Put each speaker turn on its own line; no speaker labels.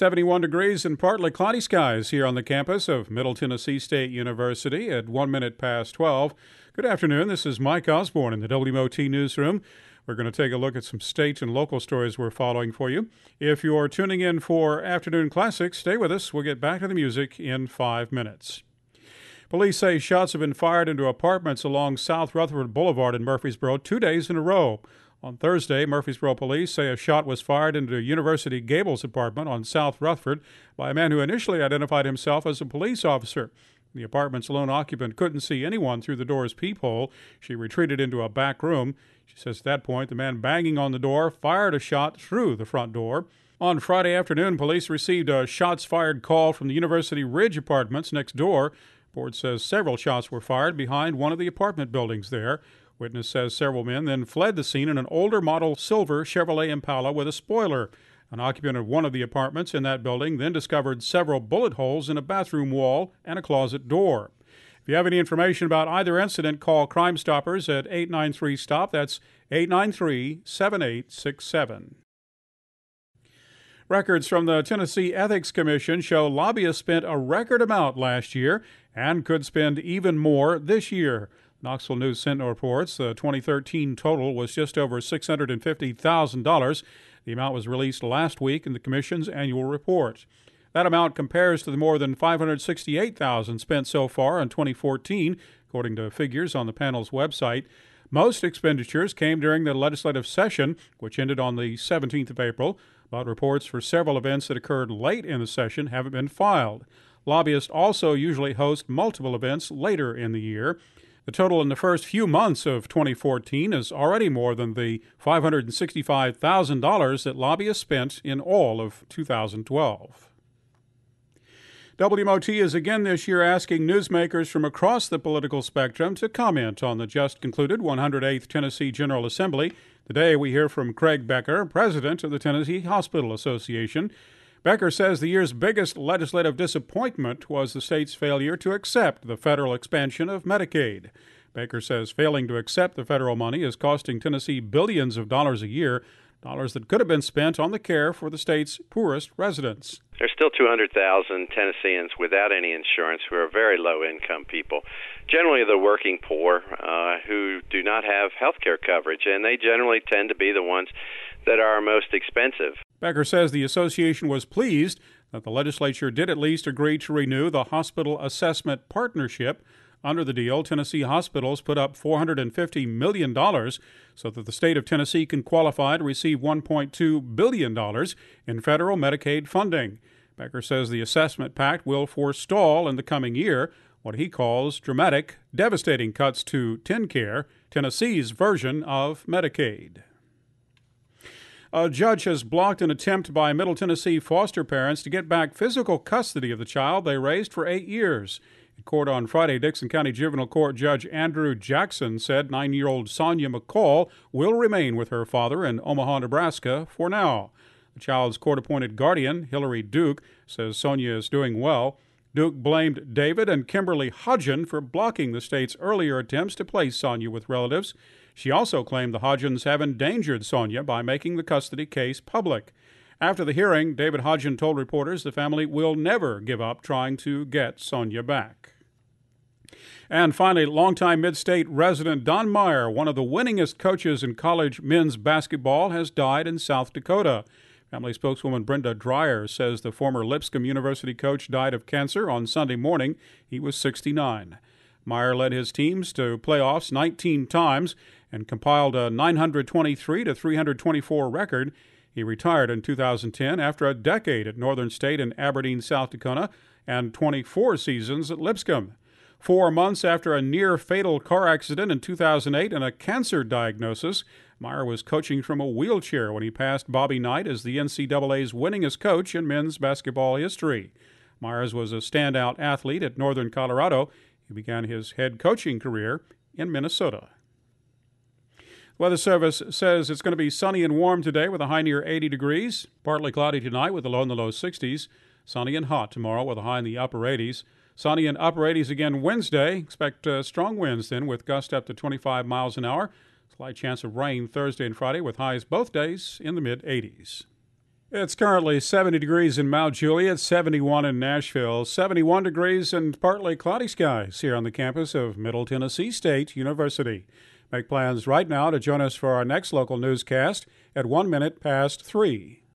71 degrees and partly cloudy skies here on the campus of Middle Tennessee State University at 1 minute past 12. Good afternoon. This is Mike Osborne in the WMOT newsroom. We're going to take a look at some state and local stories we're following for you. If you're tuning in for Afternoon Classics, stay with us. We'll get back to the music in 5 minutes. Police say shots have been fired into apartments along South Rutherford Boulevard in Murfreesboro 2 days in a row. On Thursday, Murfreesboro police say a shot was fired into University Gables apartment on South Rutherford by a man who initially identified himself as a police officer. The apartment's lone occupant couldn't see anyone through the door's peephole. She retreated into a back room. She says at that point, the man banging on the door fired a shot through the front door. On Friday afternoon, police received a shots-fired call from the University Ridge apartments next door. Board says several shots were fired behind one of the apartment buildings there. Witness says several men then fled the scene in an older model silver Chevrolet Impala with a spoiler. An occupant of one of the apartments in that building then discovered several bullet holes in a bathroom wall and a closet door. If you have any information about either incident, call Crime Stoppers at 893-STOP. That's 893-7867. Records from the Tennessee Ethics Commission show lobbyists spent a record amount last year and could spend even more this year. Knoxville News Sentinel reports the 2013 total was just over $650,000. The amount was released last week in the Commission's annual report. That amount compares to the more than $568,000 spent so far in 2014, according to figures on the panel's website. Most expenditures came during the legislative session, which ended on the 17th of April, but reports for several events that occurred late in the session haven't been filed. Lobbyists also usually host multiple events later in the year. The total in the first few months of 2014 is already more than the $565,000 that lobbyists spent in all of 2012. WMOT is again this year asking newsmakers from across the political spectrum to comment on the just concluded 108th Tennessee General Assembly. Today we hear from Craig Becker, president of the Tennessee Hospital Association. Becker says the year's biggest legislative disappointment was the state's failure to accept the federal expansion of Medicaid. Becker says failing to accept the federal money is costing Tennessee billions of dollars a year, dollars that could have been spent on the care for the state's poorest residents.
There's still 200,000 Tennesseans without any insurance who are very low-income people, generally the working poor who do not have health care coverage, and they generally tend to be the ones that are most expensive.
Becker says the association was pleased that the legislature did at least agree to renew the Hospital Assessment Partnership. Under the deal, Tennessee hospitals put up $450 million so that the state of Tennessee can qualify to receive $1.2 billion in federal Medicaid funding. Becker says the assessment pact will forestall in the coming year what he calls dramatic, devastating cuts to TennCare, Tennessee's version of Medicaid. A judge has blocked an attempt by Middle Tennessee foster parents to get back physical custody of the child they raised for 8 years. In court on Friday, Dixon County Juvenile Court Judge Andrew Jackson said 9-year-old Sonia McCall will remain with her father in Omaha, Nebraska for now. The child's court-appointed guardian, Hillary Duke, says Sonia is doing well. Duke blamed David and Kimberly Hodgen for blocking the state's earlier attempts to place Sonia with relatives. She also claimed the Hodgens have endangered Sonia by making the custody case public. After the hearing, David Hodgen told reporters the family will never give up trying to get Sonia back. And finally, longtime Mid-State resident Don Meyer, one of the winningest coaches in college men's basketball, has died in South Dakota. Family spokeswoman Brenda Dreyer says the former Lipscomb University coach died of cancer on Sunday morning. He was 69. Meyer led his teams to playoffs 19 times and compiled a 923-324 record. He retired in 2010 after a decade at Northern State in Aberdeen, South Dakota, and 24 seasons at Lipscomb. 4 months after a near-fatal car accident in 2008 and a cancer diagnosis, Meyer was coaching from a wheelchair when he passed Bobby Knight as the NCAA's winningest coach in men's basketball history. Myers was a standout athlete at Northern Colorado. He began his head coaching career in Minnesota. The Weather Service says it's going to be sunny and warm today with a high near 80 degrees. Partly cloudy tonight with a low in the low 60s. Sunny and hot tomorrow with a high in the upper 80s. Sunny and upper 80s again Wednesday. Expect strong winds then with gusts up to 25 miles an hour. Slight chance of rain Thursday and Friday with highs both days in the mid-80s. It's currently 70 degrees in Mount Juliet, 71 in Nashville, 71 degrees and partly cloudy skies here on the campus of Middle Tennessee State University. Make plans right now to join us for our next local newscast at 1 minute past 3.